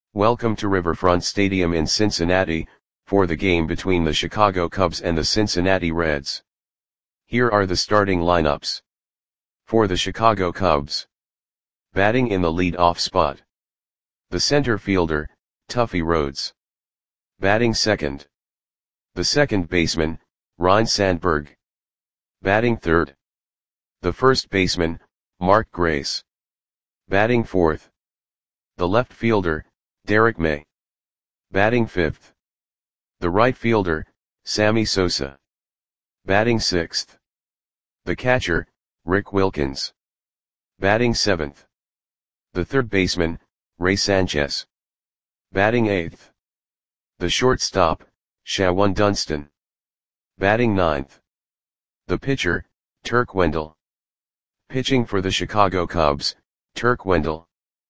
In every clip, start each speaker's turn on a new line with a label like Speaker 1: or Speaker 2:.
Speaker 1: Welcome to Riverfront Stadium in Cincinnati, for the game between the Chicago Cubs and the Cincinnati Reds. Here are the starting lineups. For the Chicago Cubs. Batting in the lead-off spot. The center fielder, Tuffy Rhodes. Batting second. The second baseman, Ryne Sandberg. Batting third. The first baseman, Mark Grace. Batting fourth. The left fielder, Derek May. Batting fifth. The right fielder, Sammy Sosa. Batting sixth. The catcher, Rick Wilkins. Batting seventh. The third baseman, Ray Sanchez. Batting eighth. The shortstop, Shawon Dunston. Batting ninth. The pitcher, Turk Wendell. Pitching for the Chicago Cubs, Turk Wendell.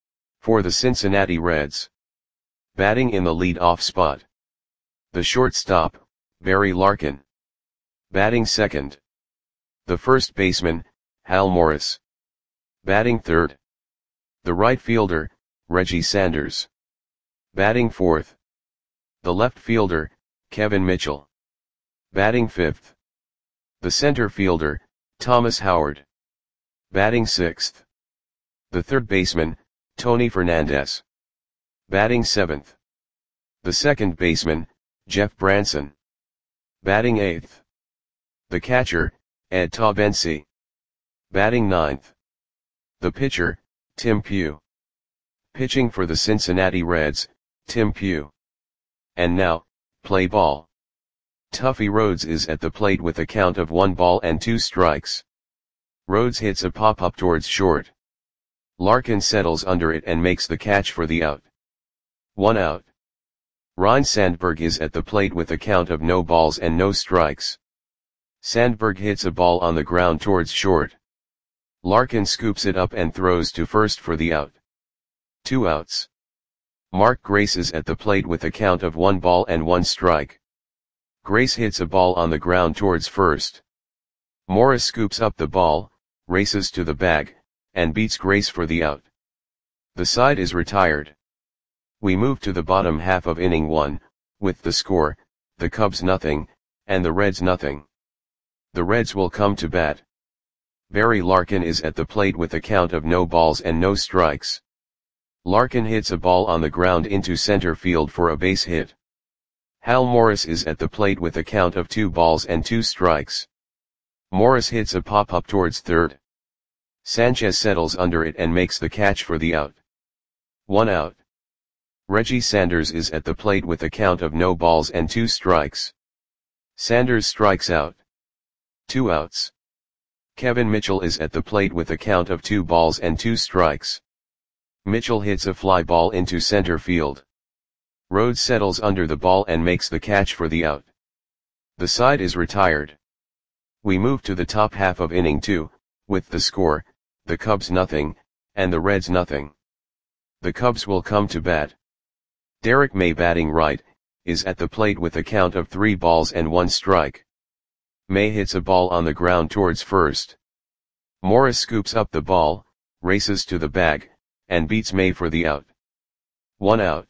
Speaker 1: For the Cincinnati Reds. Batting in the lead-off spot. The shortstop, Barry Larkin. Batting second. The first baseman, Hal Morris. Batting third. The right fielder, Reggie Sanders. Batting fourth. The left fielder, Kevin Mitchell. Batting fifth. The center fielder, Thomas Howard. Batting sixth. The third baseman, Tony Fernandez. Batting seventh. The second baseman, Jeff Branson. Batting eighth. The catcher, Ed Taubensi. Batting ninth. The pitcher, Tim Pugh. Pitching for the Cincinnati Reds, Tim Pugh. And now, play ball. Tuffy Rhodes is at the plate with a count of 1 ball and 2 strikes. Rhodes hits a pop-up towards short. Larkin settles under it and makes the catch for the out. 1 out. Ryne Sandberg is at the plate with a count of no balls and no strikes. Sandberg hits a ball on the ground towards short. Larkin scoops it up and throws to first for the out. 2 outs. Mark Grace is at the plate with a count of 1 ball and 1 strike. Grace hits a ball on the ground towards first. Morris scoops up the ball, races to the bag, and beats Grace for the out. The side is retired. We move to the bottom half of inning 1, with the score, the Cubs nothing, and the Reds nothing. The Reds will come to bat. Barry Larkin is at the plate with a count of no balls and no strikes. Larkin hits a ball on the ground into center field for a base hit. Hal Morris is at the plate with a count of 2 balls and 2 strikes. Morris hits a pop-up towards third. Sanchez settles under it and makes the catch for the out. 1 out. Reggie Sanders is at the plate with a count of no balls and 2 strikes. Sanders strikes out. 2 outs. Kevin Mitchell is at the plate with a count of 2 balls and 2 strikes. Mitchell hits a fly ball into center field. Rhodes settles under the ball and makes the catch for the out. The side is retired. We move to the top half of inning 2, with the score, the Cubs nothing, and the Reds nothing. The Cubs will come to bat. Derek May, batting right, is at the plate with a count of 3 balls and 1 strike. May hits a ball on the ground towards first. Morris scoops up the ball, races to the bag, and beats May for the out. 1 out.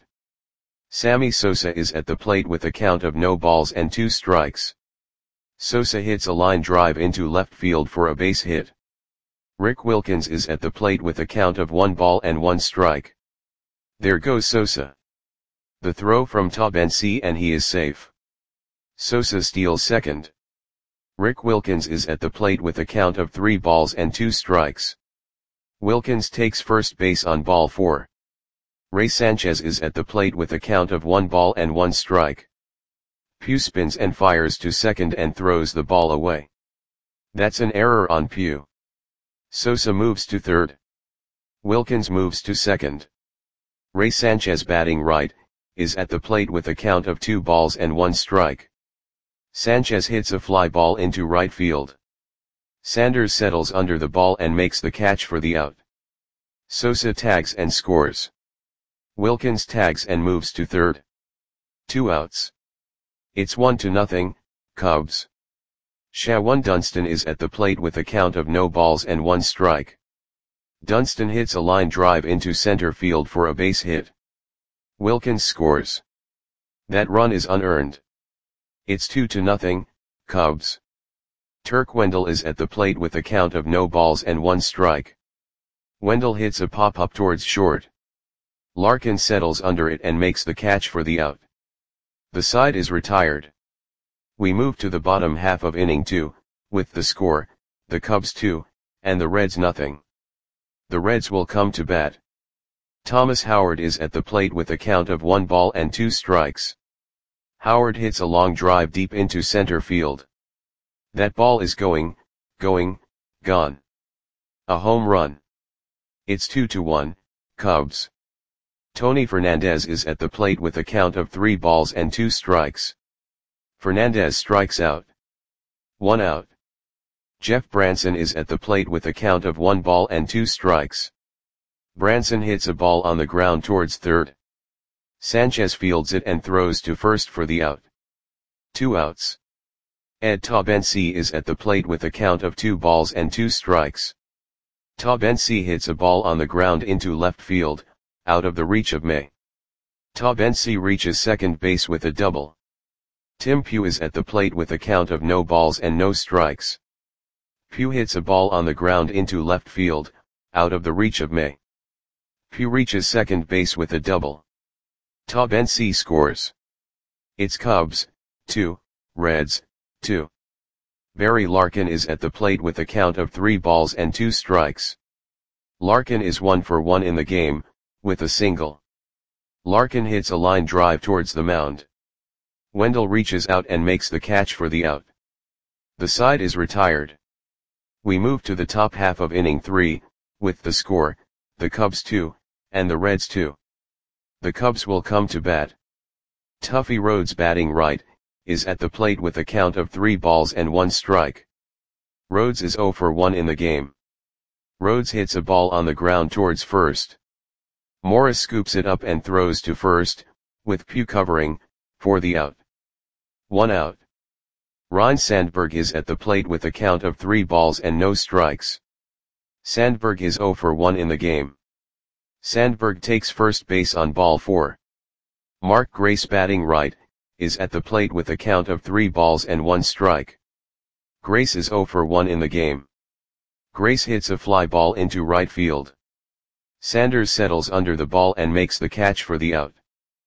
Speaker 1: Sammy Sosa is at the plate with a count of no balls and 2 strikes. Sosa hits a line drive into left field for a base hit. Rick Wilkins is at the plate with a count of 1 ball and 1 strike. There goes Sosa. The throw from Taubensi and he is safe. Sosa steals second. Rick Wilkins is at the plate with a count of 3 balls and 2 strikes. Wilkins takes first base on ball 4. Ray Sanchez is at the plate with a count of 1 ball and 1 strike. Pugh spins and fires to second and throws the ball away. That's an error on Pugh. Sosa moves to third. Wilkins moves to second. Ray Sanchez, batting right, is at the plate with a count of 2 balls and 1 strike. Sanchez hits a fly ball into right field. Sanders settles under the ball and makes the catch for the out. Sosa tags and scores. Wilkins tags and moves to third. 2 outs. It's 1-0, Cubs. Shawon Dunston is at the plate with a count of no balls and 1 strike. Dunston hits a line drive into center field for a base hit. Wilkins scores. That run is unearned. It's 2-0, Cubs. Turk Wendell is at the plate with a count of no balls and 1 strike. Wendell hits a pop-up towards short. Larkin settles under it and makes the catch for the out. The side is retired. We move to the bottom half of inning 2, with the score, the Cubs 2, and the Reds nothing. The Reds will come to bat. Thomas Howard is at the plate with a count of 1 ball and 2 strikes. Howard hits a long drive deep into center field. That ball is gone. A home run. It's 2-1, Cubs. Tony Fernandez is at the plate with a count of 3 balls and 2 strikes. Fernandez strikes out. 1 out. Jeff Branson is at the plate with a count of 1 ball and 2 strikes. Branson hits a ball on the ground towards third. Sanchez fields it and throws to first for the out. 2 outs. Ed Taubensee is at the plate with a count of 2 balls and 2 strikes. Taubensee hits a ball on the ground into left field, out of the reach of May. Taubensee reaches second base with a double. Tim Pugh is at the plate with a count of no balls and no strikes. Pugh hits a ball on the ground into left field, out of the reach of May. Pugh reaches second base with a double. Taubensee scores. It's Cubs, 2, Reds, 2. Barry Larkin is at the plate with a count of 3 balls and 2 strikes. Larkin is 1 for 1 in the game, with a single. Larkin hits a line drive towards the mound. Wendell reaches out and makes the catch for the out. The side is retired. We move to the top half of inning 3, with the score, the Cubs 2, and the Reds 2. The Cubs will come to bat. Tuffy Rhodes, batting right, is at the plate with a count of 3 balls and 1 strike. Rhodes is 0 for 1 in the game. Rhodes hits a ball on the ground towards first. Morris scoops it up and throws to first, with Pugh covering, for the out. 1 out. Ryne Sandberg is at the plate with a count of 3 balls and no strikes. Sandberg is 0 for 1 in the game. Sandberg takes first base on ball 4. Mark Grace, batting right, is at the plate with a count of 3 balls and 1 strike. Grace is 0 for 1 in the game. Grace hits a fly ball into right field. Sanders settles under the ball and makes the catch for the out.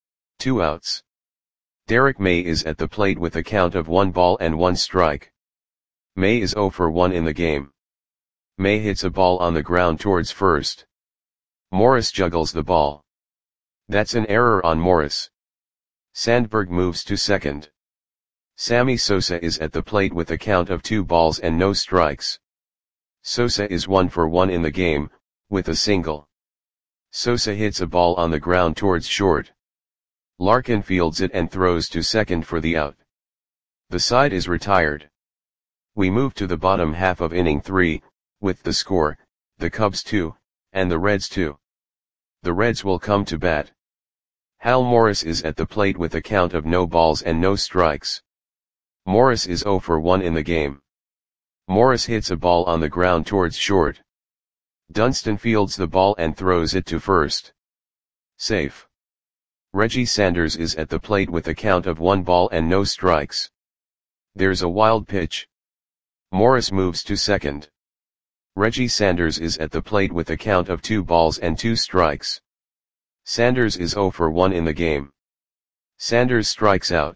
Speaker 1: 2 outs. Derek May is at the plate with a count of 1 ball and 1 strike. May is 0 for 1 in the game. May hits a ball on the ground towards first. Morris juggles the ball. That's an error on Morris. Sandberg moves to second. Sammy Sosa is at the plate with a count of 2 balls and no strikes. Sosa is 1 for 1 in the game, with a single. Sosa hits a ball on the ground towards short. Larkin fields it and throws to second for the out. The side is retired. We move to the bottom half of inning 3, with the score, the Cubs 2, and the Reds 2. The Reds will come to bat. Hal Morris is at the plate with a count of no balls and no strikes. Morris is 0 for 1 in the game. Morris hits a ball on the ground towards short. Dunston fields the ball and throws it to first. Safe. Reggie Sanders is at the plate with a count of 1 ball and no strikes. There's a wild pitch. Morris moves to second. Reggie Sanders is at the plate with a count of 2 balls and 2 strikes. Sanders is 0 for 1 in the game. Sanders strikes out.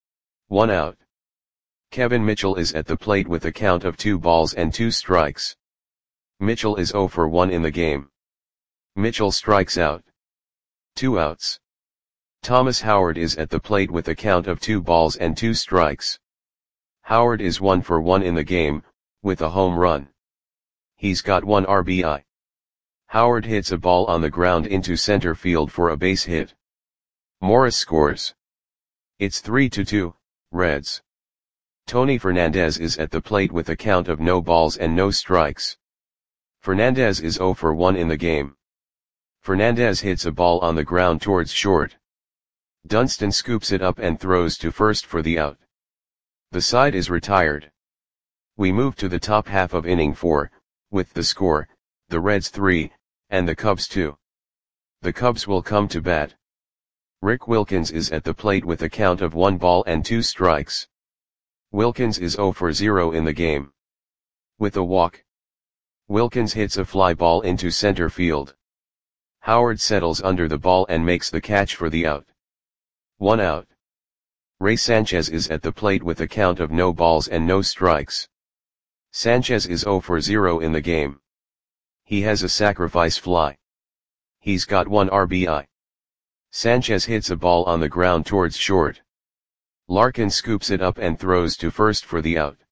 Speaker 1: 1 out. Kevin Mitchell is at the plate with a count of 2 balls and 2 strikes. Mitchell is 0 for 1 in the game. Mitchell strikes out. 2 outs. Thomas Howard is at the plate with a count of 2 balls and 2 strikes. Howard is 1 for 1 in the game, with a home run. He's got 1 RBI. Howard hits a ball on the ground into center field for a base hit. Morris scores. It's 3-2, Reds. Tony Fernandez is at the plate with a count of no balls and no strikes. Fernandez is 0 for 1 in the game. Fernandez hits a ball on the ground towards short. Dunston scoops it up and throws to first for the out. The side is retired. We move to the top half of inning 4, with the score, the Reds 3, and the Cubs 2. The Cubs will come to bat. Rick Wilkins is at the plate with a count of 1 ball and 2 strikes. Wilkins is 0 for 0 in the game. With a walk, Wilkins hits a fly ball into center field. Howard settles under the ball and makes the catch for the out. 1 out. Ray Sanchez is at the plate with a count of no balls and no strikes. Sanchez is 0 for 0 in the game. He has a sacrifice fly. He's got 1 RBI. Sanchez hits a ball on the ground towards short. Larkin scoops it up and throws to first for the out.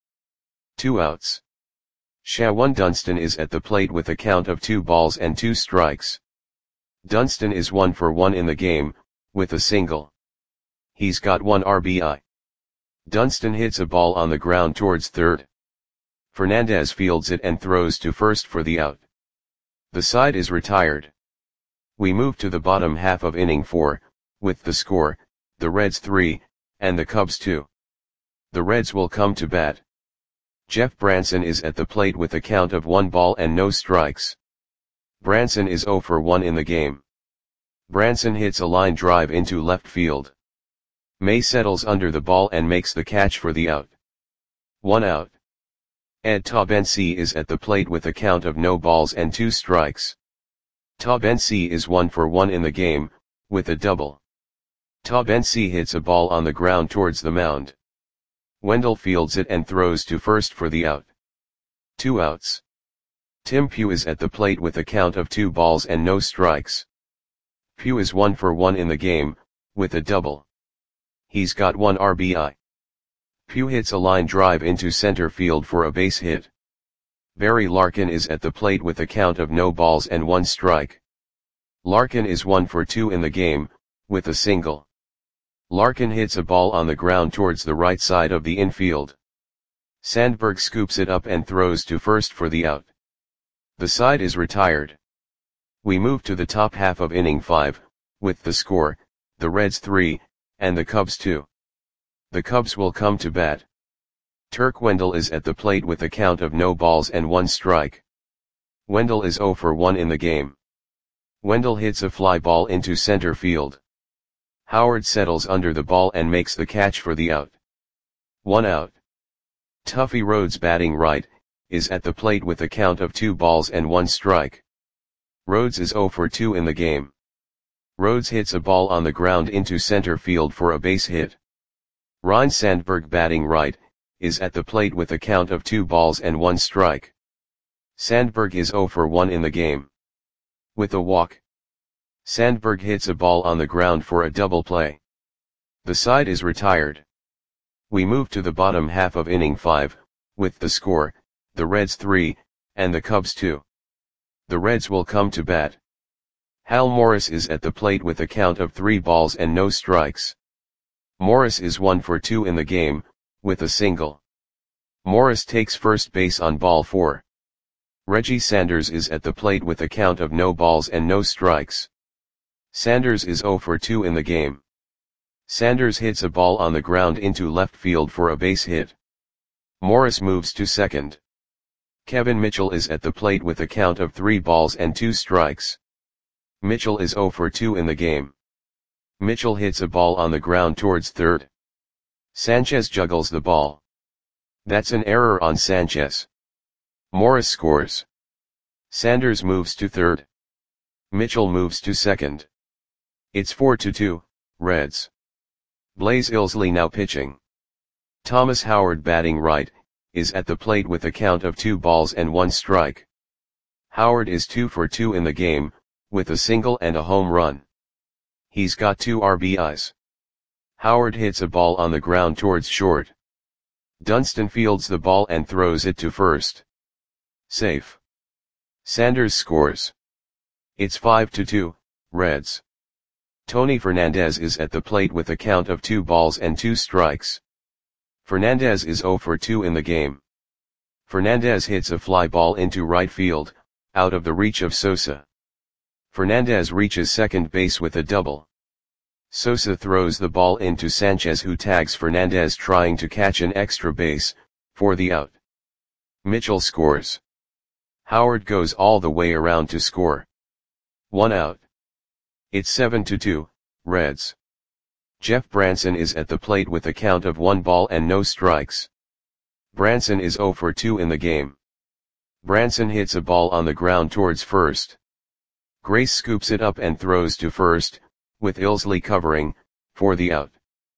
Speaker 1: 2 outs. Shawan Dunston is at the plate with a count of 2 balls and 2 strikes. Dunston is 1 for 1 in the game, with a single. He's got 1 RBI. Dunston hits a ball on the ground towards third. Fernandez fields it and throws to first for the out. The side is retired. We move to the bottom half of inning 4, with the score, the Reds 3, and the Cubs 2. The Reds will come to bat. Jeff Branson is at the plate with a count of 1 ball and no strikes. Branson is 0 for 1 in the game. Branson hits a line drive into left field. May settles under the ball and makes the catch for the out. 1 out. Ed Taubensee is at the plate with a count of no balls and 2 strikes. Taubensee is 1 for 1 in the game, with a double. Taubensee hits a ball on the ground towards the mound. Wendell fields it and throws to first for the out. 2 outs. Tim Pugh is at the plate with a count of 2 balls and no strikes. Pugh is 1 for 1 in the game, with a double. He's got 1 RBI. Pugh hits a line drive into center field for a base hit. Barry Larkin is at the plate with a count of no balls and 1 strike. Larkin is 1 for 2 in the game, with a single. Larkin hits a ball on the ground towards the right side of the infield. Sandberg scoops it up and throws to first for the out. The side is retired. We move to the top half of inning 5, with the score, the Reds 3, and the Cubs 2. The Cubs will come to bat. Turk Wendell is at the plate with a count of no balls and 1 strike. Wendell is 0 for 1 in the game. Wendell hits a fly ball into center field. Howard settles under the ball and makes the catch for the out. 1 out. Tuffy Rhodes, batting right, is at the plate with a count of 2 balls and 1 strike. Rhodes is 0 for 2 in the game. Rhodes hits a ball on the ground into center field for a base hit. Ryne Sandberg, batting right, is at the plate with a count of 2 balls and 1 strike. Sandberg is 0 for 1 in the game. With a walk, Sandberg hits a ball on the ground for a double play. The side is retired. We move to the bottom half of inning 5, with the score, the Reds 3, and the Cubs 2. The Reds will come to bat. Hal Morris is at the plate with a count of 3 balls and no strikes. Morris is 1 for 2 in the game, with a single. Morris takes first base on ball 4. Reggie Sanders is at the plate with a count of no balls and no strikes. Sanders is 0 for 2 in the game. Sanders hits a ball on the ground into left field for a base hit. Morris moves to second. Kevin Mitchell is at the plate with a count of 3 balls and 2 strikes. Mitchell is 0 for 2 in the game. Mitchell hits a ball on the ground towards third. Sanchez juggles the ball. That's an error on Sanchez. Morris scores. Sanders moves to third. Mitchell moves to second. It's 4-2, Reds. Blaze Ilsley now pitching. Thomas Howard, batting right, is at the plate with a count of 2 balls and 1 strike. Howard is 2 for 2 in the game, with a single and a home run. He's got 2 RBIs. Howard hits a ball on the ground towards short. Dunston fields the ball and throws it to first. Safe. Sanders scores. It's 5-2, Reds. Tony Fernandez is at the plate with a count of 2 balls and 2 strikes. Fernandez is 0 for 2 in the game. Fernandez hits a fly ball into right field, out of the reach of Sosa. Fernandez reaches second base with a double. Sosa throws the ball into Sanchez, who tags Fernandez trying to catch an extra base, for the out. Mitchell scores. Howard goes all the way around to score. 1 out. It's 7-2, Reds. Jeff Branson is at the plate with a count of 1 ball and no strikes. Branson is 0 for 2 in the game. Branson hits a ball on the ground towards first. Grace scoops it up and throws to first, with Ilsley covering, for the out.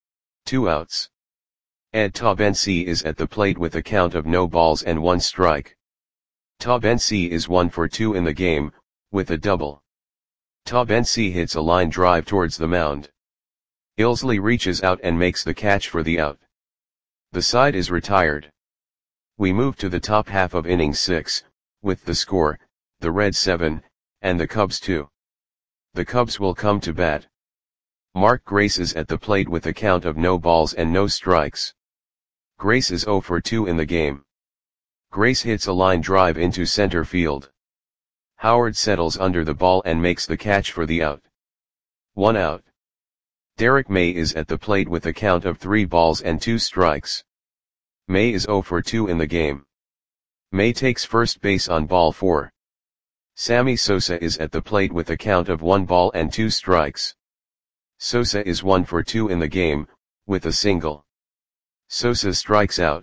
Speaker 1: 2 outs. Ed Taubensee is at the plate with a count of no balls and 1 strike. Taubensee is 1 for 2 in the game, with a double. Taubensee hits a line drive towards the mound. Ilsley reaches out and makes the catch for the out. The side is retired. We move to the top half of inning 6, with the score, the Reds 7, and the Cubs 2. The Cubs will come to bat. Mark Grace is at the plate with a count of no balls and no strikes. Grace is 0 for 2 in the game. Grace hits a line drive into center field. Howard settles under the ball and makes the catch for the out. 1 out. Derek May is at the plate with a count of 3 balls and 2 strikes. May is 0 for 2 in the game. May takes first base on ball 4. Sammy Sosa is at the plate with a count of 1 ball and 2 strikes. Sosa is 1 for 2 in the game, with a single. Sosa strikes out.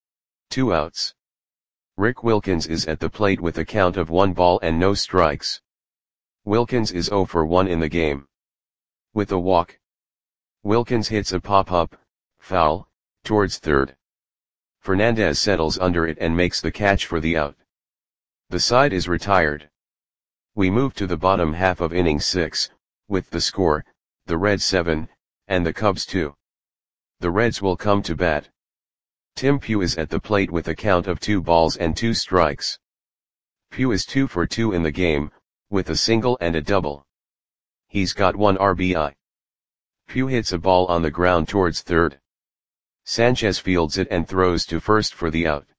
Speaker 1: 2 outs. Rick Wilkins is at the plate with a count of 1 ball and no strikes. Wilkins is 0 for 1 in the game. With a walk. Wilkins hits a pop-up, foul, towards third. Fernandez settles under it and makes the catch for the out. The side is retired. We move to the bottom half of inning 6, with the score, the Reds 7, and the Cubs 2. The Reds will come to bat. Tim Pugh is at the plate with a count of 2 balls and 2 strikes. Pugh is 2 for 2 in the game, with a single and a double. He's got 1 RBI. Pugh hits a ball on the ground towards third. Sanchez fields it and throws to first for the out.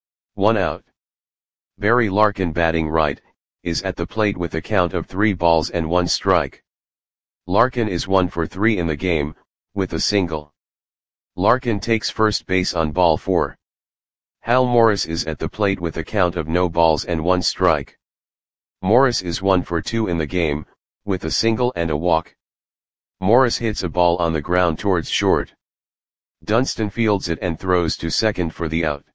Speaker 1: 1 out. Barry Larkin, batting right, is at the plate with a count of 3 balls and 1 strike. Larkin is 1 for 3 in the game, with a single. Larkin takes first base on ball 4. Hal Morris is at the plate with a count of no balls and 1 strike. Morris is 1 for 2 in the game, with a single and a walk. Morris hits a ball on the ground towards short. Dunston fields it and throws to second for the out.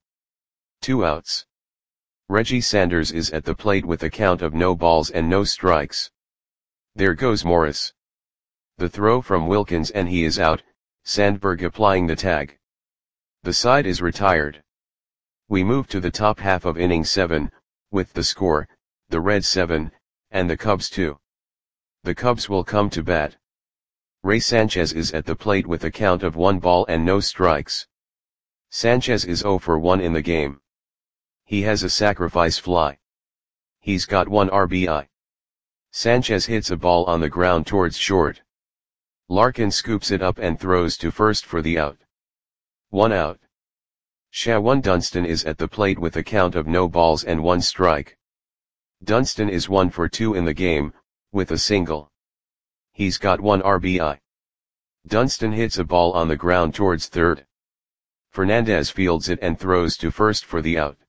Speaker 1: 2 outs. Reggie Sanders is at the plate with a count of no balls and no strikes. There goes Morris. The throw from Wilkins and he is out, Sandberg applying the tag. The side is retired. We move to the top half of inning 7, with the score, the Reds 7, and the Cubs 2. The Cubs will come to bat. Ray Sanchez is at the plate with a count of 1 ball and no strikes. Sanchez is 0 for 1 in the game. He has a sacrifice fly. He's got 1 RBI. Sanchez hits a ball on the ground towards short. Larkin scoops it up and throws to first for the out. 1 out. Shawan Dunston is at the plate with a count of no balls and 1 strike. Dunston is 1 for 2 in the game, with a single. He's got 1 RBI. Dunston hits a ball on the ground towards third. Fernandez fields it and throws to first for the out.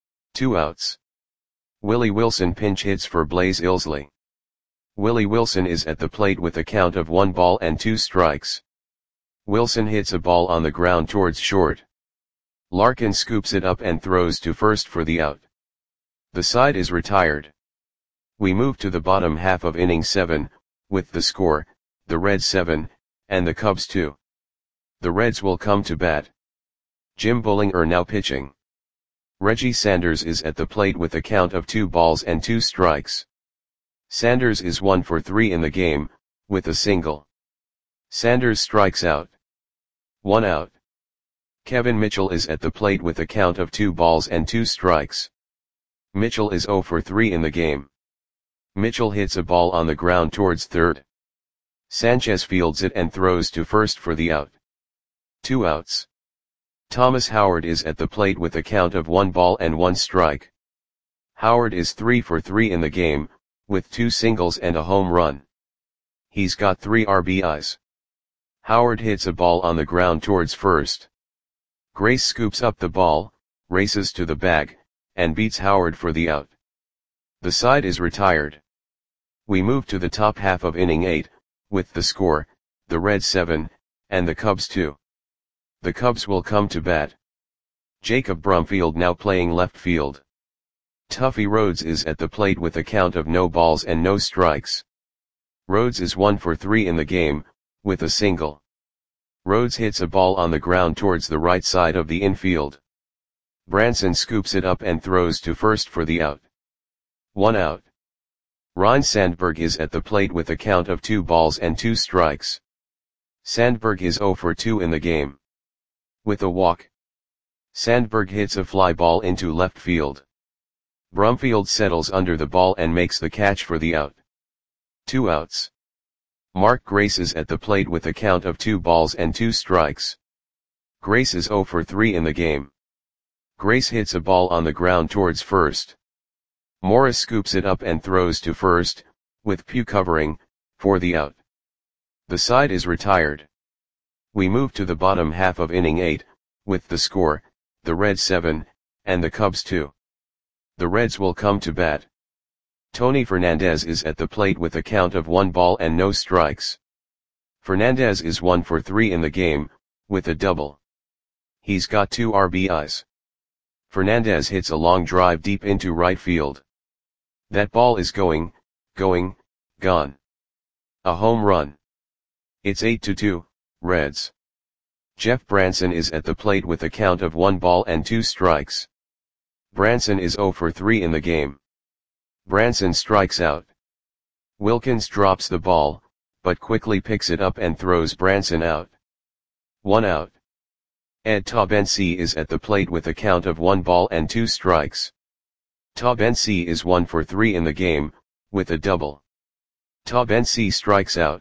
Speaker 1: 2 outs. Willie Wilson pinch hits for Blaze Ilsley. Willie Wilson is at the plate with a count of 1 ball and 2 strikes. Wilson hits a ball on the ground towards short. Larkin scoops it up and throws to first for the out. The side is retired. We move to the bottom half of inning 7, with the score, the Reds 7, and the Cubs 2. The Reds will come to bat. Jim Bullinger now pitching. Reggie Sanders is at the plate with a count of 2 balls and 2 strikes. Sanders is 1 for 3 in the game, with a single. Sanders strikes out. 1 out. Kevin Mitchell is at the plate with a count of 2 balls and 2 strikes. Mitchell is 0 for 3 in the game. Mitchell hits a ball on the ground towards third. Sanchez fields it and throws to first for the out. 2 outs. Thomas Howard is at the plate with a count of 1 ball and 1 strike. Howard is 3 for 3 in the game, with 2 singles and a home run. He's got 3 RBIs. Howard hits a ball on the ground towards first. Grace scoops up the ball, races to the bag, and beats Howard for the out. The side is retired. We move to the top half of inning 8, with the score, the Reds 7, and the Cubs 2. The Cubs will come to bat. Jacob Brumfield now playing left field. Tuffy Rhodes is at the plate with a count of no balls and no strikes. Rhodes is 1 for 3 in the game, with a single. Rhodes hits a ball on the ground towards the right side of the infield. Branson scoops it up and throws to first for the out. 1 out. Ryne Sandberg is at the plate with a count of 2 balls and 2 strikes. Sandberg is 0 for 2 in the game. With a walk. Sandberg hits a fly ball into left field. Brumfield settles under the ball and makes the catch for the out. 2 outs. Mark Grace is at the plate with a count of 2 balls and 2 strikes. Grace is 0 for 3 in the game. Grace hits a ball on the ground towards first. Morris scoops it up and throws to first, with Pugh covering, for the out. The side is retired. We move to the bottom half of inning 8, with the score, the Reds 7, and the Cubs 2. The Reds will come to bat. Tony Fernandez is at the plate with a count of 1 ball and no strikes. Fernandez is 1 for 3 in the game, with a double. He's got 2 RBIs. Fernandez hits a long drive deep into right field. That ball is going, gone. A home run. It's 8-2, Reds. Jeff Branson is at the plate with a count of 1 ball and 2 strikes. Branson is 0 for 3 in the game. Branson strikes out. Wilkins drops the ball, but quickly picks it up and throws Branson out. 1 out. Ed Taubensee is at the plate with a count of 1 ball and 2 strikes. Taubensee is 1 for 3 in the game, with a double. Taubensee strikes out.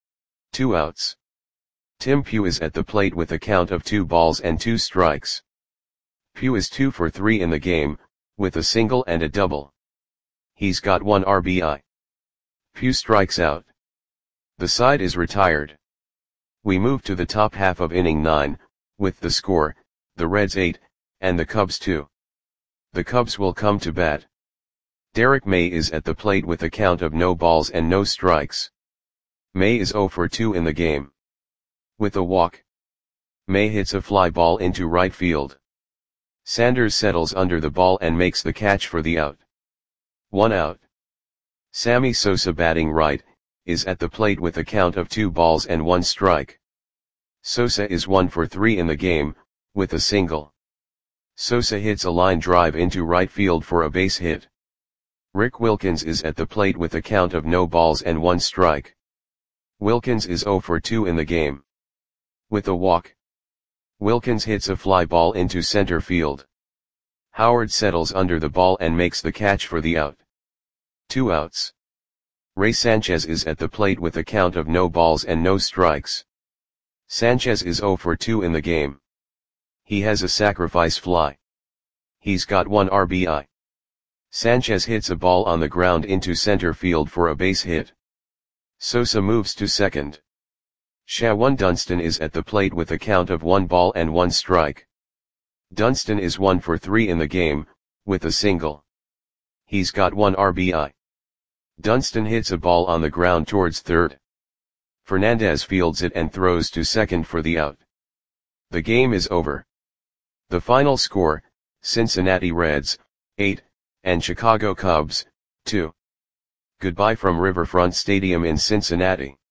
Speaker 1: 2 outs. Tim Pugh is at the plate with a count of 2 balls and 2 strikes. Pugh is 2 for 3 in the game, with a single and a double. He's got 1 RBI. Pugh strikes out. The side is retired. We move to the top half of inning 9, with the score, the Reds 8, and the Cubs 2. The Cubs will come to bat. Derek May is at the plate with a count of no balls and no strikes. May is 0 for 2 in the game. With a walk. May hits a fly ball into right field. Sanders settles under the ball and makes the catch for the out. 1 out. Sammy Sosa batting right, is at the plate with a count of 2 balls and 1 strike. Sosa is 1 for 3 in the game, with a single. Sosa hits a line drive into right field for a base hit. Rick Wilkins is at the plate with a count of no balls and 1 strike. Wilkins is 0 for 2 in the game. With a walk. Wilkins hits a fly ball into center field. Howard settles under the ball and makes the catch for the out. 2 outs. Ray Sanchez is at the plate with a count of no balls and no strikes. Sanchez is 0 for 2 in the game. He has a sacrifice fly. He's got 1 RBI. Sanchez hits a ball on the ground into center field for a base hit. Sosa moves to second. Shawan Dunston is at the plate with a count of 1 ball and 1 strike. Dunston is 1 for 3 in the game, with a single. He's got 1 RBI. Dunston hits a ball on the ground towards third. Fernandez fields it and throws to second for the out. The game is over. The final score, Cincinnati Reds, 8, and Chicago Cubs, 2. Goodbye from Riverfront Stadium in Cincinnati.